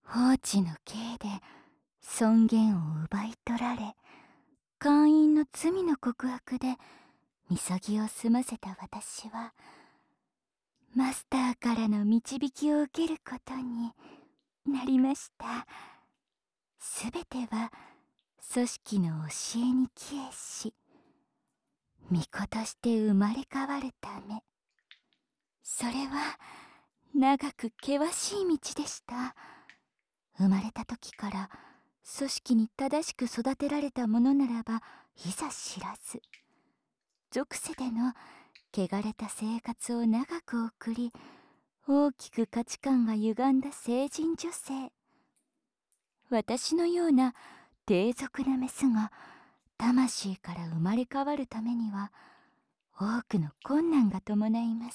放置の刑で尊厳を奪い取られ、姦淫の罪の告白でみそぎを済ませた私は、マスターからの導きを受けることになりました。すべては組織の教えに帰依し、巫女として生まれ変わるため。それは長く険しい道でした。生まれた時から組織に正しく育てられたものならばいざ知らず、俗世での汚れた生活を長く送り、大きく価値観が歪んだ成人女性。私のような低俗なメスが魂から生まれ変わるためには多くの困難が伴います。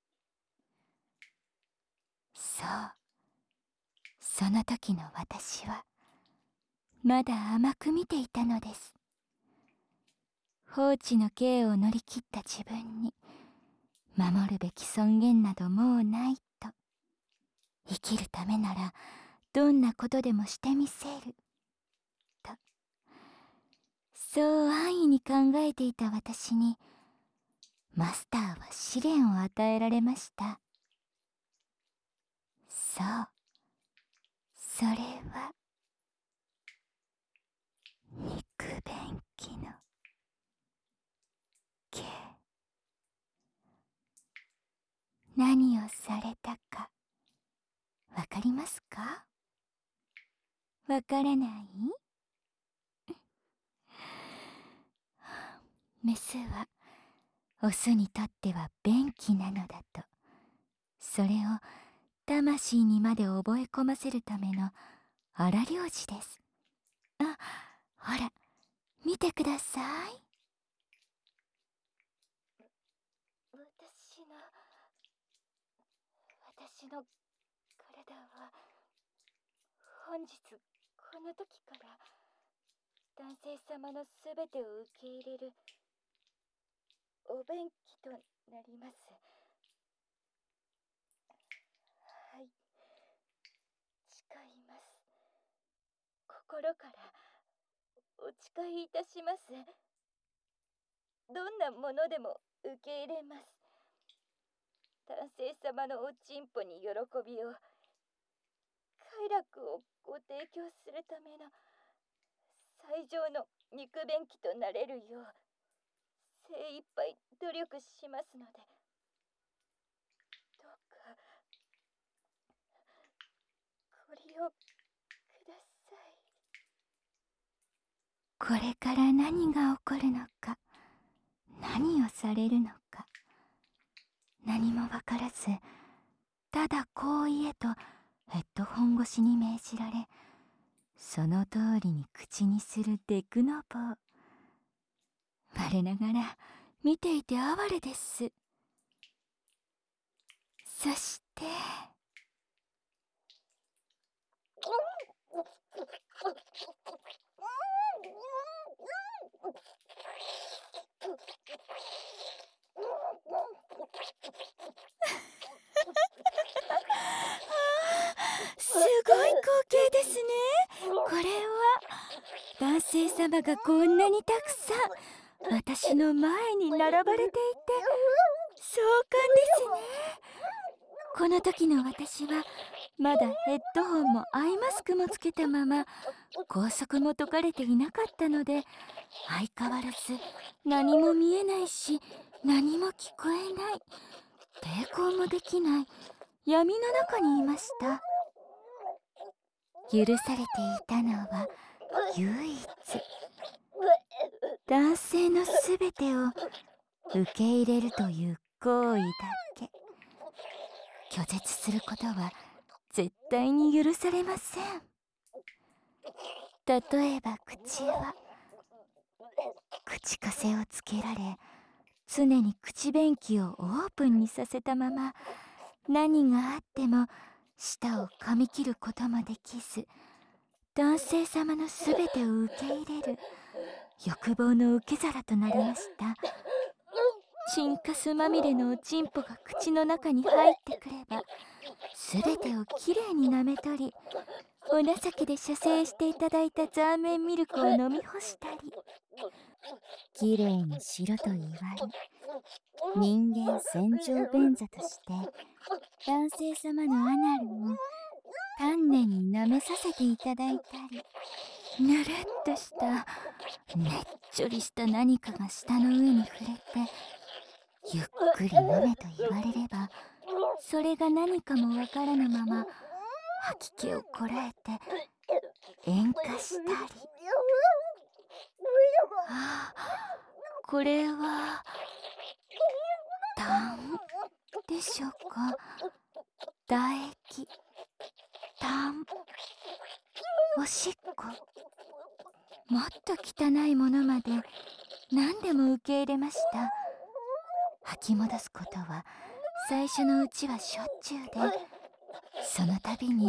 そう、その時の私はまだ甘く見ていたのです。放置の刑を乗り切った自分に守るべき尊厳などもうないと。生きるためならどんなことでもしてみせると、そう安易に考えていた私にマスターは試練を与えられました。そう、それは肉便器の刑。何をされたかわかりますか？わからない？メスはオスにとっては便器なのだと、それを魂にまで覚え込ませるための荒療治です。あ、ほら見てください。私の体は本日この時から男性様のすべてを受け入れるお便器となります。はい、誓います。心からお誓いいたします。どんなものでも受け入れます。男性様のおちんぽに喜びを、快楽をご提供するための最上の肉便器となれるよう精一杯努力しますので、どうかご利用ください。これから何が起こるのか、何をされるのか、何もわからず、ただこう言えとヘッドホン越しに命じられ、その通りに口にするデクノボー。我ながら見ていて哀れです。そしてすごい光景ですね。これは男性様がこんなにたくさん私の前に並ばれていて壮観ですね。この時の私はまだヘッドホンもアイマスクもつけたまま、拘束も解かれていなかったので、相変わらず何も見えないし何も聞こえない、抵抗もできない闇の中にいました。許されていたのは唯一、男性のすべてを受け入れるという行為だけ。拒絶することは絶対に許されません。例えば口は、口癖をつけられ、常に口便器をオープンにさせたまま、何があっても舌を噛み切ることもできず、男性様のすべてを受け入れる欲望の受け皿となりました。 チンカスまみれのおちんぽが口の中に入ってくれば、すべてをきれいに舐め取り、お情けで射精していただいたザーメンミルクを飲み干したり、きれいにしろと言われ、人間洗浄便座として男性様のアナルを丹念に舐めさせていただいたり、ぬるっとしたねっちょりした何かが舌の上に触れて、ゆっくり飲めと言われれば、それが何かもわからぬまま吐き気をこらえて塩化したり。ああ、これは痰でしょうか。唾液、痰、おしっこ、もっと汚いものまで何でも受け入れました。吐き戻すことは最初のうちはしょっちゅうで、その度に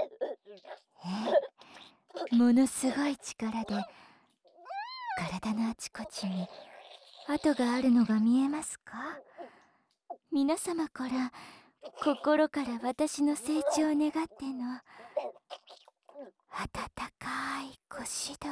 ものすごい力で体のあちこちに跡があるのが見えますか。皆様から心から私の成長を願っての温かいご指導を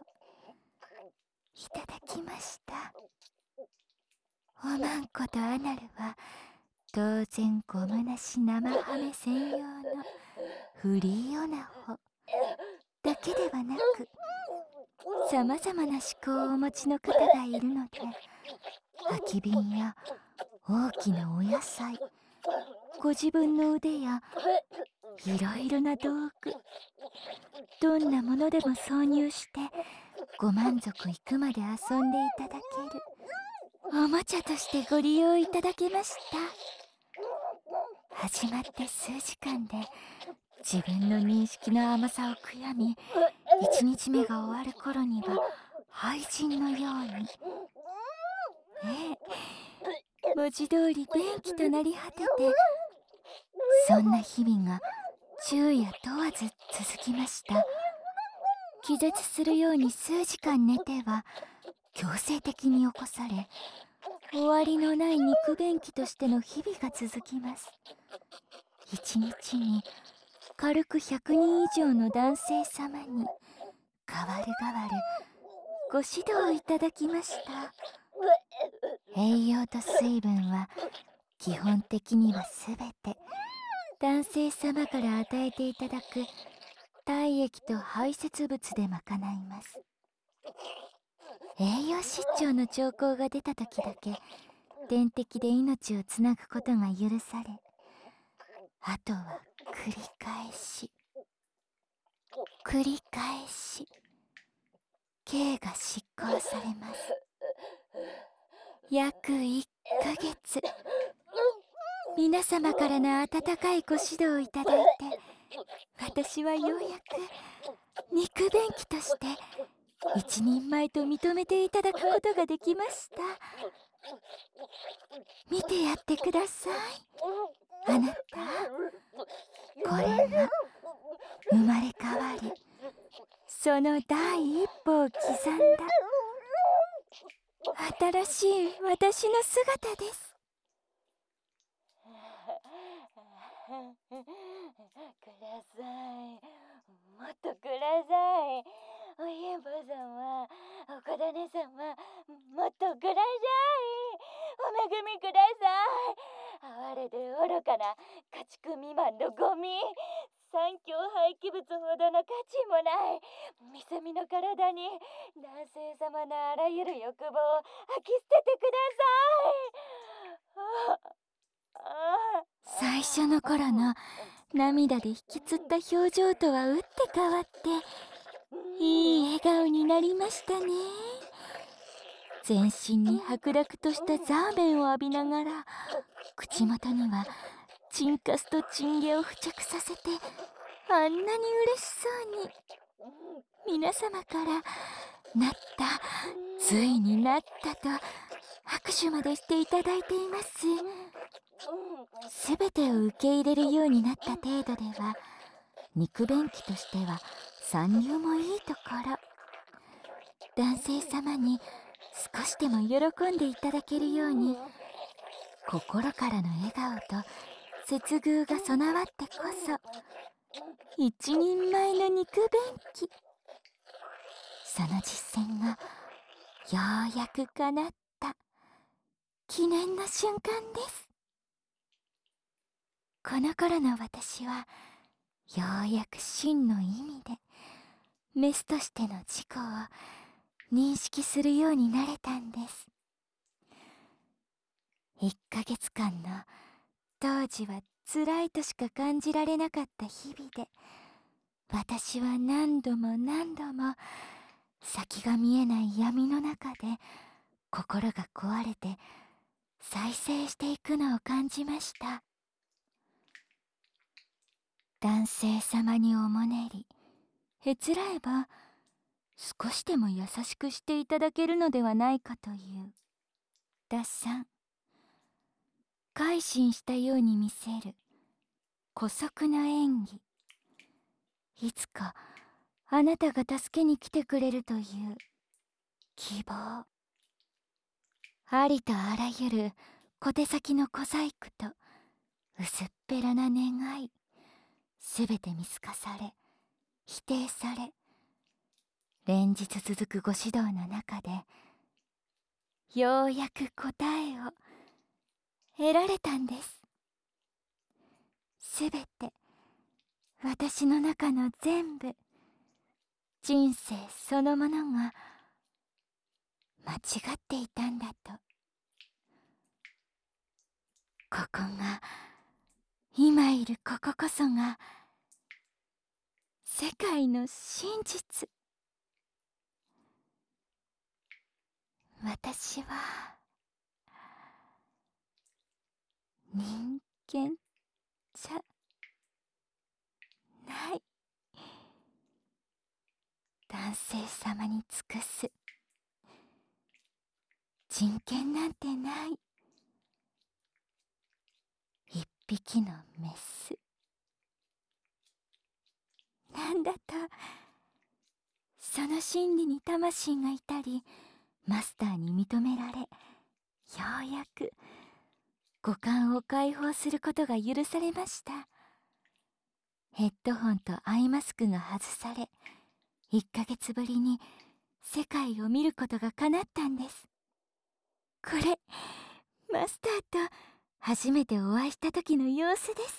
いただきました。おまんことアナルは当然ゴムなし生ハメ専用のフリーオナホだけではなく、さまざまな思考をお持ちの方がいるので、空き瓶や大きなお野菜、ご自分の腕やいろいろな道具、どんなものでも挿入してご満足いくまで遊んでいただけるおもちゃとしてご利用いただけました。始まって数時間で自分の認識の甘さを悔やみ、1日目が終わる頃には廃人のように、文字通り便器となり果てて、そんな日々が昼夜問わず続きました。気絶するように数時間寝ては強制的に起こされ、終わりのない肉便器としての日々が続きます。一日に軽く100人以上の男性様に代わる代わるご指導をいただきました。栄養と水分は基本的にはすべて男性様から与えていただく体液と排泄物で賄います。栄養失調の兆候が出た時だけ点滴で命をつなぐことが許され、あとは繰り返し繰り返し刑が執行されます。約1ヶ月、皆様からの温かいご指導をいただいて、私はようやく肉便器として一人前と認めていただくことができました。見てやってください、あなた。これが生まれ変わり、その第一歩を刻んだ新しい私の姿です。ください、もっとください。おひえば様、おこだね様、もっとください。お恵みください。哀れで愚かな家畜未満のゴミ、産業廃棄物ほどの価値もないみすみの体に男性様のあらゆる欲望を吐き捨ててください。最初の頃の涙で引きつった表情とは打って変わっていい笑顔になりましたね。全身に白濁としたザーメンを浴びながら、口元にはチンカスとチンゲを付着させて、あんなに嬉しそうに皆様からなった、ついになったと拍手までしていただいています。すべてを受け入れるようになった程度では、肉便器としては参入もいいところ。男性様に少しでも喜んでいただけるように、心からの笑顔と接遇が備わってこそ一人前の肉便器。その実践がようやく叶った記念の瞬間です。この頃の私はようやく真の意味でメスとしての自己を認識するようになれたんです。1ヶ月間の当時は辛いとしか感じられなかった日々で、私は何度も何度も先が見えない闇の中で心が壊れて再生していくのを感じました。男性様におもねりへつらえば少しでも優しくしていただけるのではないかという打算。改心したように見せる姑息な演技。いつかあなたが助けに来てくれるという希望。ありとあらゆる小手先の小細工と薄っぺらな願い、すべて見透かされ否定され、連日続くご指導の中でようやく答えを得られたんです。すべて私の中の全部、人生そのものが間違っていたんだと。ここが、今いるこここそが世界の真実。私は人間じゃない。男性様に尽くす人権なんてない。一匹のメスなんだと。その真理に魂がいたり、マスターに認められ、ようやく五感を解放することが許されました。ヘッドホンとアイマスクが外され、1ヶ月ぶりに世界を見ることが叶ったんです。これ、マスターと初めてお会いした時の様子です。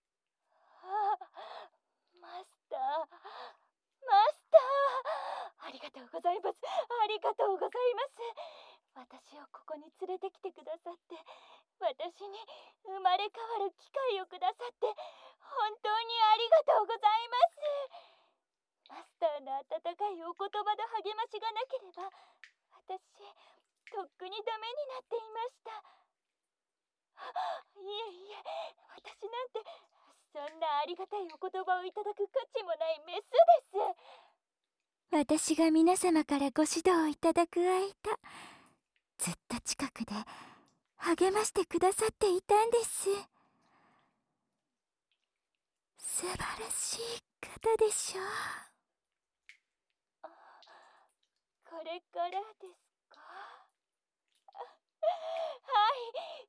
マスター、マスター、ありがとうございます。ありがとうございます。私をここに連れてきてくださって、私に生まれ変わる機会をくださって、本当にありがとうございます。マスターの温かいお言葉の励ましがなければ、私、とっくにダメになっていました。いえいえ、私なんてそんなありがたいお言葉をいただく価値もないメスです。 私が皆様からご指導をいただく間、ずっと近くで励ましてくださっていたんです。素晴らしい方でしょう。 これからですか？はい、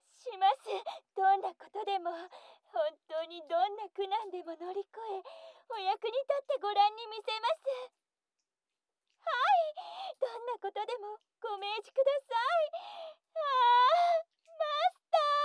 します。どんなことでも、本当にどんな苦難でも乗り越え、お役に立ってご覧に見せます。はい、どんなことでもご命じください。ああ、マス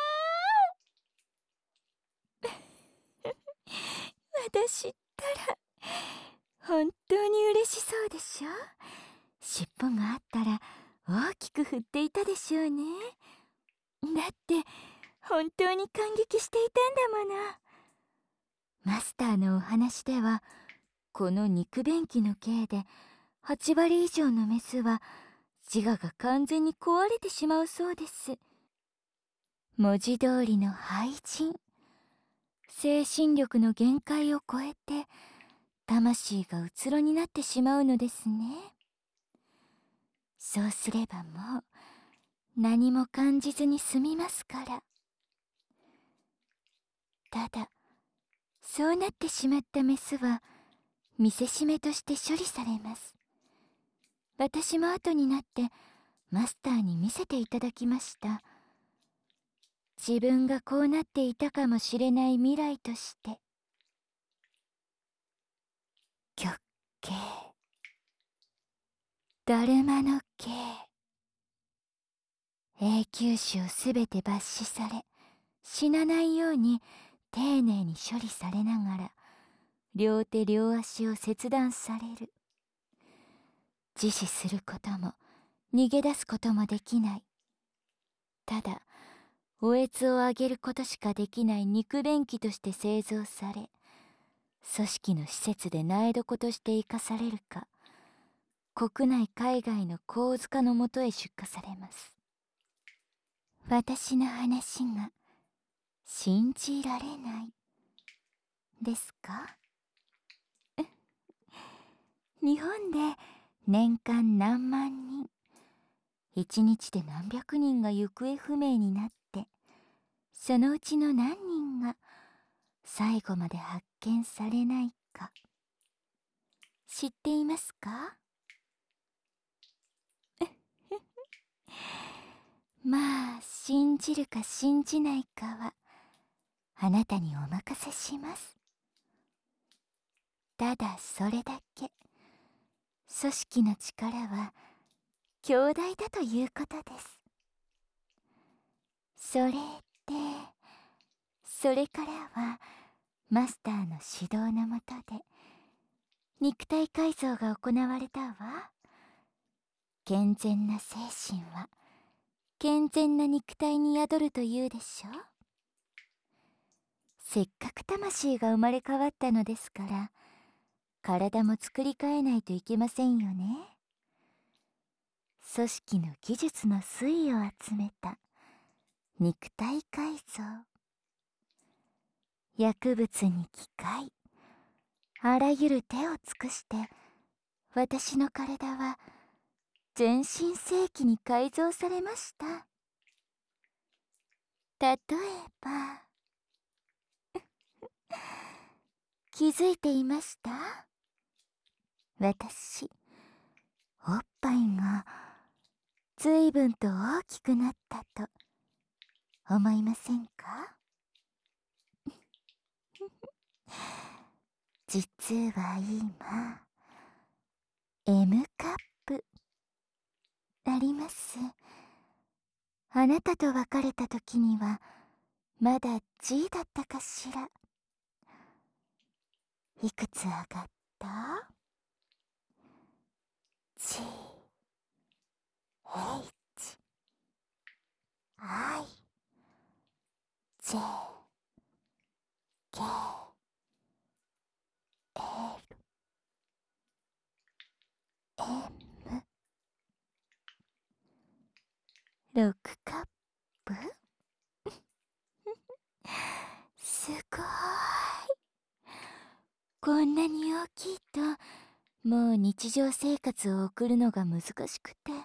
私ったら本当に嬉しそうでしょ。尻尾があったら大きく振っていたでしょうね。だって本当に感激していたんだもの。マスターのお話では、この肉便器の刑で8割以上のメスは自我が完全に壊れてしまうそうです。文字通りの廃人、精神力の限界を超えて魂がうつろになってしまうのですね。そうすればもう何も感じずに済みますから。ただ、そうなってしまったメスは見せしめとして処理されます。私も後になってマスターに見せていただきました。自分がこうなっていたかもしれない未来として。極刑、だるまの刑、永久種をすべて抜歯され、死なないように丁寧に処理されながら、両手両足を切断される。自死することも逃げ出すこともできない。ただおえつをあげることしかできない肉便器として製造され、組織の施設で苗床として生かされるか、国内海外の神塚のもとへ出荷されます。私の話が信じられないですか？日本で年間何万人、一日で何百人が行方不明になって、そのうちの何人が最後まで発見されないか、知っていますか？まあ、信じるか信じないかはあなたにお任せします。ただそれだけ、組織の力は強大だということです。それからはマスターの指導のもとで肉体改造が行われたわ。健全な精神は健全な肉体に宿るというでしょう。せっかく魂が生まれ変わったのですから、体も作り変えないといけませんよね。組織の技術の粋を集めた肉体改造、薬物に機械、あらゆる手を尽くして私の体は全身正規に改造されました。例えば、気づいていました？私、おっぱいが随分と大きくなったと思いませんか？実は今、M カップあります。あなたと別れた時にはまだ G だったかしら。いくつ上がった？ G、H、I、J、K、L、M、6カップすごい。こんなに大きいともう日常生活を送るのが難しくて。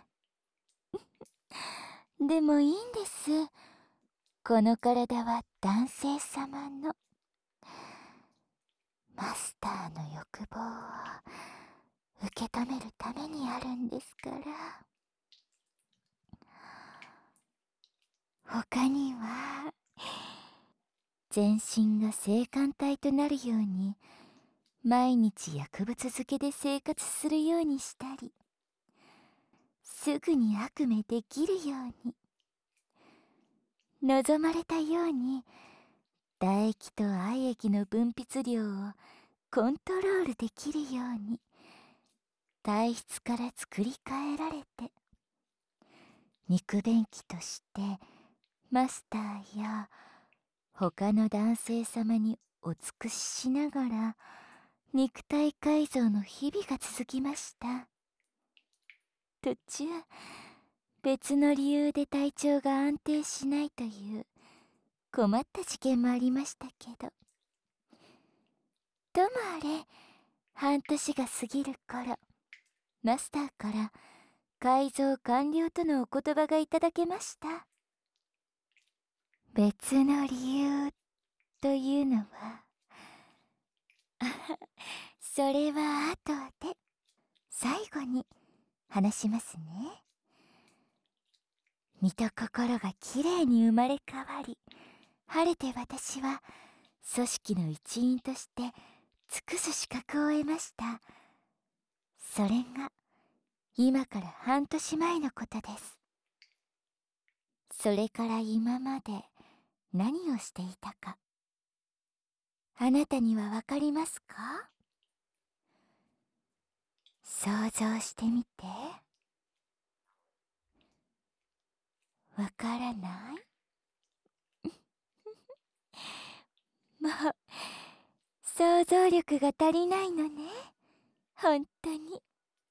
でもいいんです。この体は男性様の。マスターの欲望を受け止めるためにあるんですから。他には全身が性感帯となるように毎日薬物漬けで生活するようにしたり、すぐに悪夢できるように、望まれたように唾液と愛液の分泌量をコントロールできるように体質から作り変えられて、肉便器としてマスターや他の男性様にお尽くししながら肉体改造の日々が続きました。途中別の理由で体調が安定しないという困った事件もありましたけど、ともあれ半年が過ぎる頃、マスターから改造完了とのお言葉がいただけました。別の理由というのはそれは後で最後に話しますね。 身と心がきれいに生まれ変わり、晴れて私は組織の一員として尽くす資格を得ました。それが今から半年前のことです。それから今まで何をしていたか、あなたにはわかりますか？想像してみて。わからない？もう想像力が足りないのね、本当に。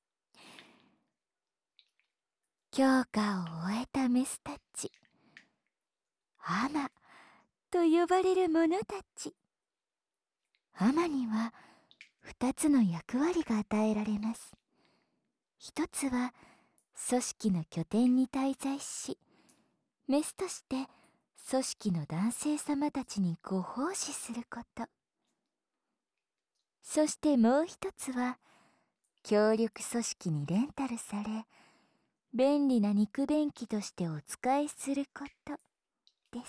強化を終えたメスたち、アマと呼ばれる者たち。アマには2つの役割が与えられます。一つは組織の拠点に滞在し、メスとして組織の男性様たちにご奉仕すること。そしてもう一つは協力組織にレンタルされ、便利な肉便器としてお使いすることです。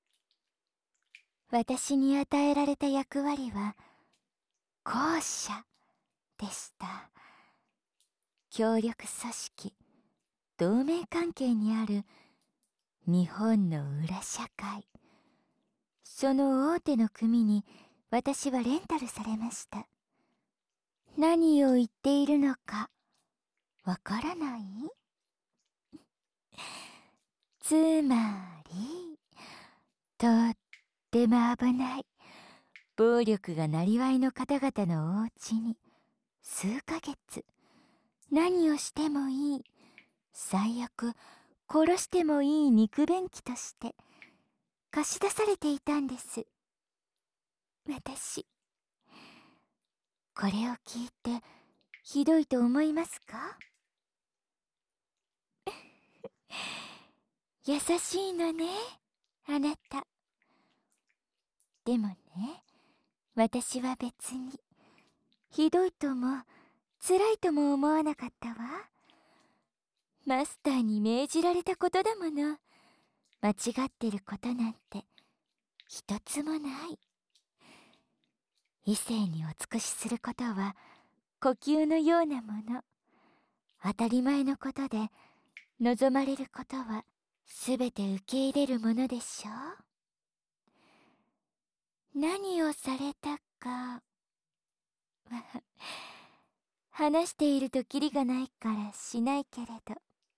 私に与えられた役割は後者でした。協力組織、同盟関係にある日本の裏社会、その大手の組に私はレンタルされました。何を言っているのかわからない？つまり、とっても危ない暴力がなりわいの方々のお家に数ヶ月何をしてもいい、最悪殺してもいい肉便器として貸し出されていたんです。私、これを聞いてひどいと思いますか？優しいのね、あなた。でもね、私は別にひどいとも辛いとも思わなかったわ。マスターに命じられたことだもの。間違ってることなんて一つもない。異性にお尽くしすることは呼吸のようなもの。当たり前のことで、望まれることはすべて受け入れるものでしょう。何をされたかは話しているとキリがないからしないけれど、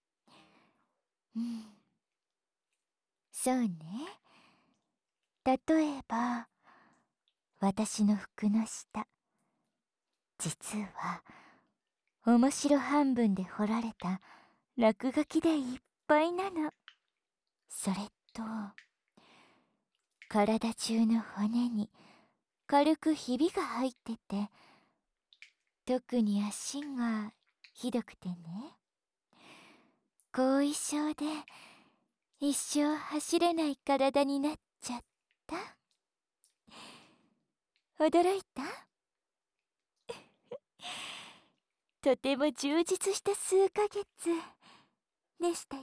そうね。例えば私の服の下、実は面白半分で彫られた落書きでいっぱいなの。それと体中の骨に軽くひびが入ってて、特に足がひどくてね、後遺症で一生走れない体になっちゃった。驚いた？とても充実した数ヶ月でしたよ。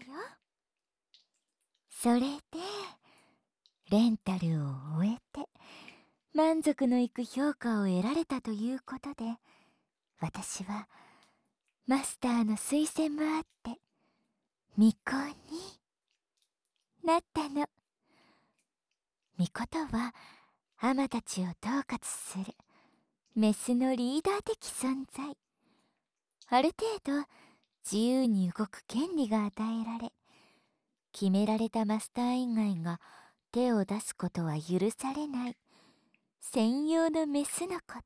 それでレンタルを終えて満足のいく評価を得られたということで、私はマスターの推薦もあって巫女になったの。巫女とはアマたちを統括するメスのリーダー的存在。ある程度自由に動く権利が与えられ、決められたマスター以外が手を出すことは許されない専用のメスのこと。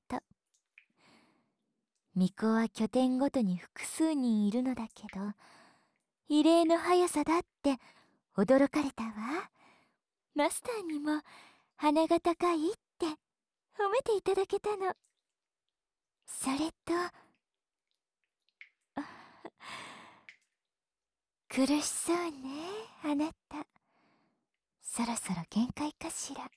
巫女は拠点ごとに複数人いるのだけど、異例の速さだって驚かれたわ。マスターにも鼻が高いって褒めていただけたの。それと苦しそうね、あなた。そろそろ限界かしら。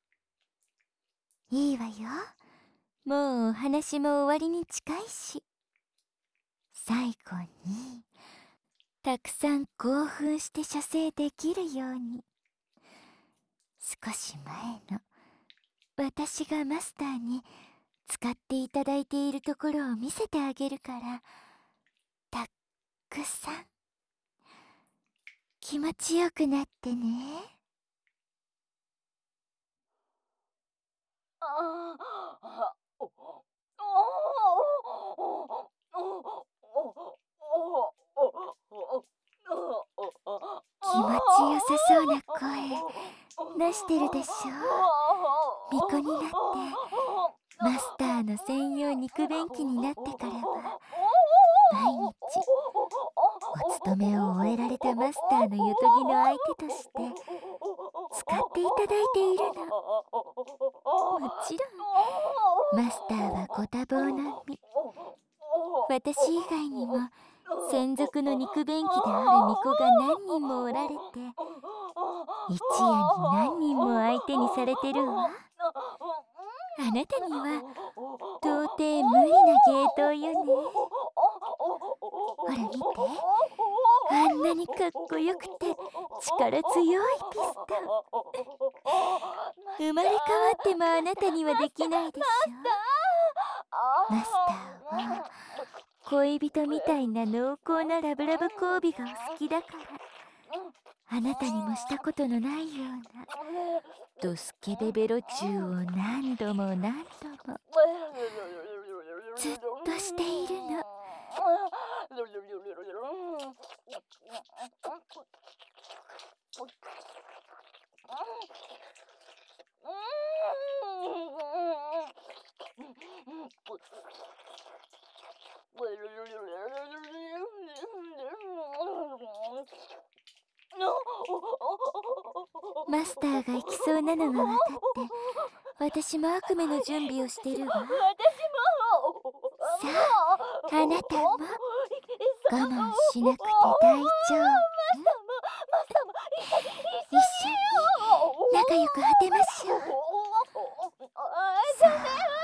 いいわよ、もうお話も終わりに近いし。最後にたくさん興奮して射精できるように、少し前の私がマスターに使っていただいているところを見せてあげるから、たっくさん気持ちよくなってね。気持ちよさそうな声出してるでしょ。巫女になってマスターの専用肉便器になってからは、毎日お勤めを終えられたマスターのゆとぎの相手として使っていただいているの。もちろんマスターはご多忙の身、私以外にも専属の肉便器である巫女が何人もおられて、一夜に何人も相手にされてるわ。あなたには到底無理な芸当よね。ほら見て、あんなにかっこよくて力強いピストン。生まれ変わってもあなたにはできないでしょ。マスターは恋人みたいな濃厚なラブラブ交尾がお好きだから、あなたにもしたことのないようなドスケベベロチューを何度も何度もずっとしているの。マスターが行きそうなのが分かって、私も悪夢の準備をしてるわ。さあ、あなたも我慢しなくて大丈夫。一緒に仲良く果てましょう。さあ、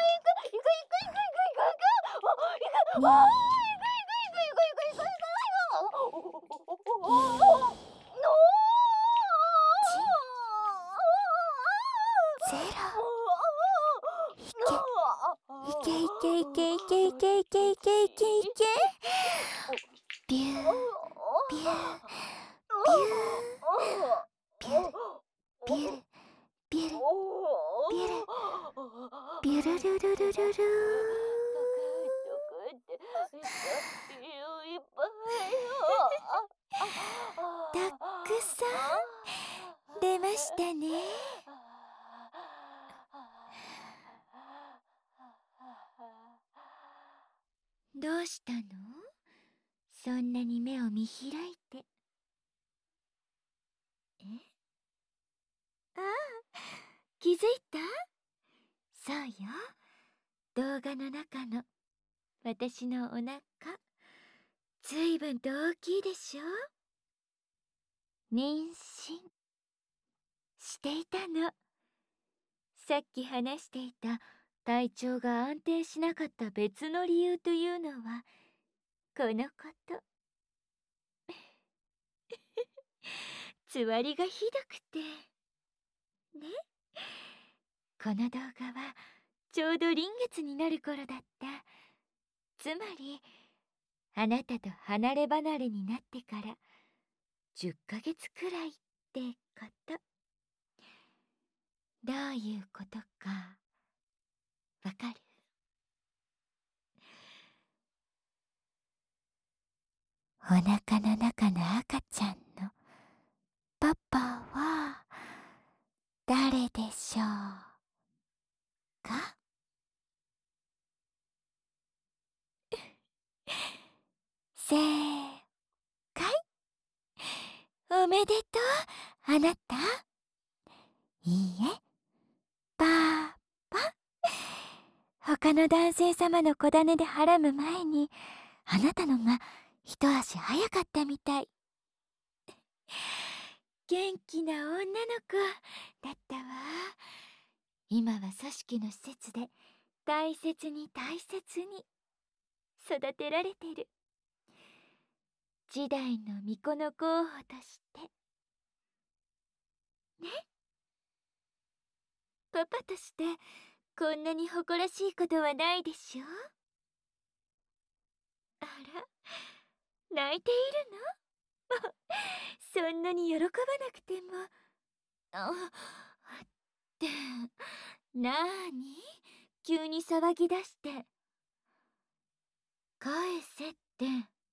いけいけいけいけいけいけいけいけいけいけ、ビュービュービュービュービュルビュルビュルビュルルルルルルー。たくさん出ましたね。どうしたの？そんなに目を見開いて。ああ、気づいた？そうよ、動画の中の私のお腹、ずいぶんと大きいでしょ。妊娠していたの。さっき話していた体調が安定しなかった別の理由というのはこのこと。つわりがひどくてね。この動画はちょうど臨月になる頃だった。つまりあなたと離れ離れになってから10ヶ月くらいってこと。どういうことかわかる？お腹の中の赤ちゃんのパパは誰でしょうか？正解。おめでとう、あなた。いいえ、パパ。他の男性様の子種ではらむ前にあなたのが一足早かったみたい。元気な女の子だったわ。今は組織の施設で大切に大切に育てられてる。 一代の巫女の候補としてね。パパとしてこんなに誇らしいことはないでしょ。あら、泣いているの？そんなに喜ばなくても。ってなーに、急に騒ぎ出して。返せって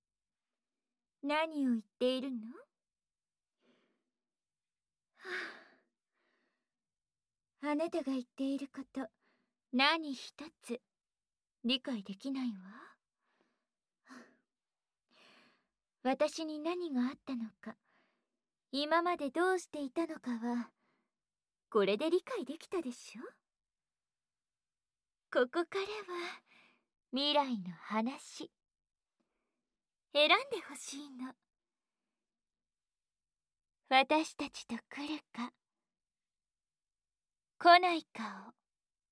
何を言っているの？あなたが言っていること何一つ理解できないわ。私に何があったのか、今までどうしていたのかはこれで理解できたでしょ。ここからは未来の話選んでほしいの。私たちと来るか来ないかを。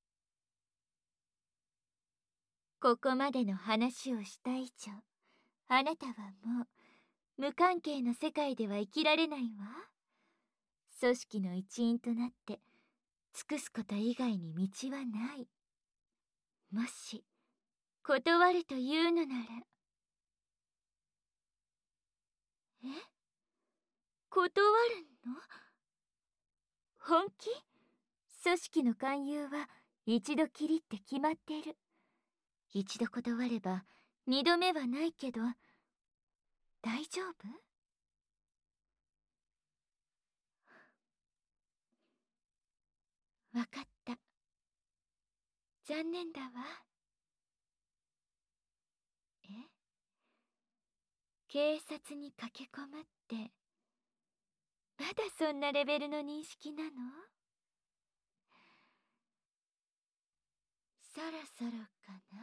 ここまでの話をした以上、あなたはもう無関係の世界では生きられないわ。組織の一員となって尽くすこと以外に道はない。もし断るというのなら。え？断るの？本気？組織の勧誘は一度きりって決まってる。一度断れば二度目はないけど、大丈夫？わかった。残念だわ。え？警察に駆け込むって、まだそんなレベルの認識なの？そろそろかな。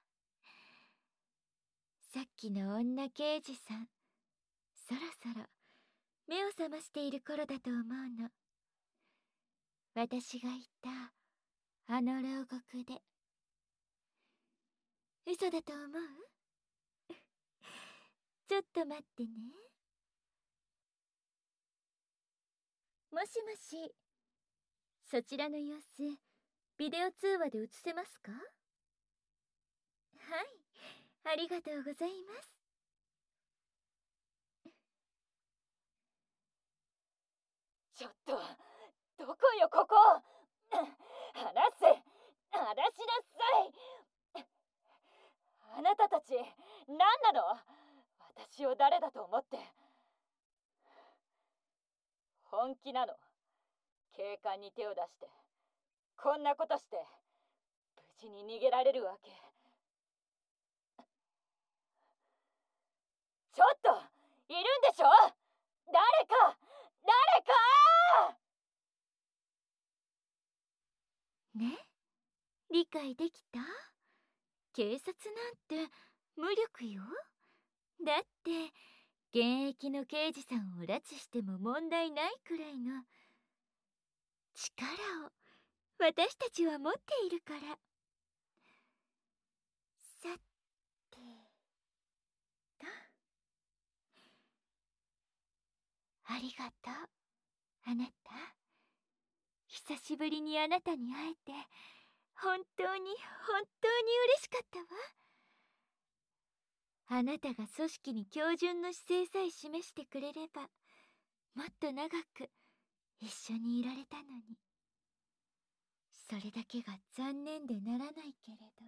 さっきの女刑事さん、そろそろ目を覚ましている頃だと思うの。私が言ったあの牢獄で。嘘だと思う？ちょっと待ってね。もしもし、そちらの様子ビデオ通話で映せますか？はい、ありがとうございます。ちょっと、どこよここ。話せ、話しなさい。あなたたち何なの？私を誰だと思って。本気なの？警官に手を出してこんなことして無事に逃げられるわけ？ちょっといるんでしょ？誰かね？理解できた？警察なんて無力よ。だって現役の刑事さんを拉致しても問題ないくらいの力を私たちは持っているから。さてと、ありがとう、あなた。久しぶりにあなたに会えて本当に嬉しかったわ。あなたが組織に標準の姿勢さえ示してくれれば、もっと長く一緒にいられたのに。それだけが残念でならないけれど。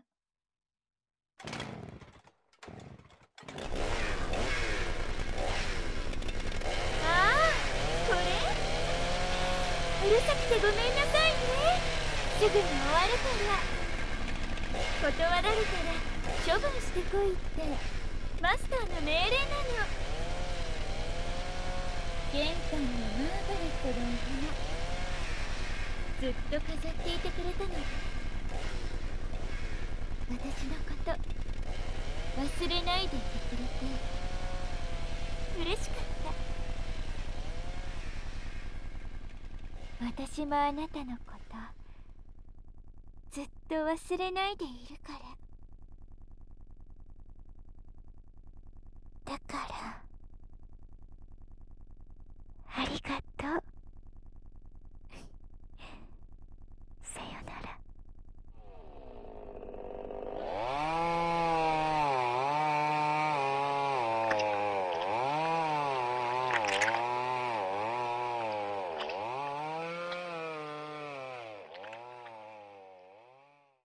ああ、これ？うるさくてごめんなさいね。すぐに終わるから。断られたら処分してこいってマスターの命令なの。玄関のマーガレットのお花、ずっと飾っていてくれたの。私のこと忘れないでいてくれて嬉しかった。私もあなたのことずっと忘れないでいるから。